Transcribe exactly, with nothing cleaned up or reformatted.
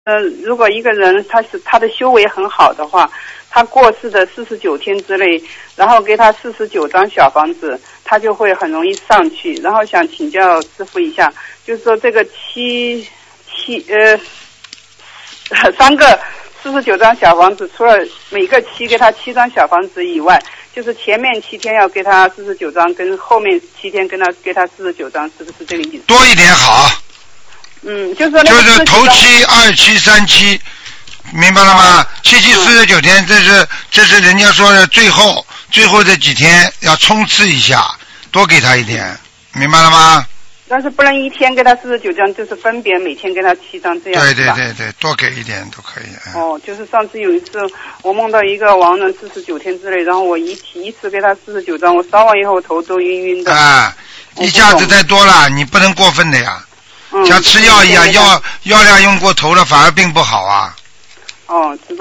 呃，如果一个人他是他的修为很好的话，他过世的四十九天之内，然后给他四十九张小房子，他就会很容易上去。然后想请教师父一下，就是说这个七七呃三个四十九张小房子，除了每个七给他七张小房子以外，就是前面七天要给他四十九张，跟后面七天跟他给他四十九张，是不是这个意思？ 多一点好。 嗯，就是说那就个是头七、二七、三七，明白了吗？七七四十九天，这是这是人家说的最后最后这几天要冲刺一下，多给他一点，明白了吗？ 但是不能一天给他四十九张，就是分别每天给他七张这样。 对对对对，多给一点都可以。嗯、 哦，就是上次有一次我梦到一个亡人四十九天之内，然后我一提一次给他四十九张，我烧完以后头都晕晕的。 啊，一下子太多了，你不能过分的呀。 嗯、 像吃药一样，药药量用过头了，反而并不好啊。 哦，知道。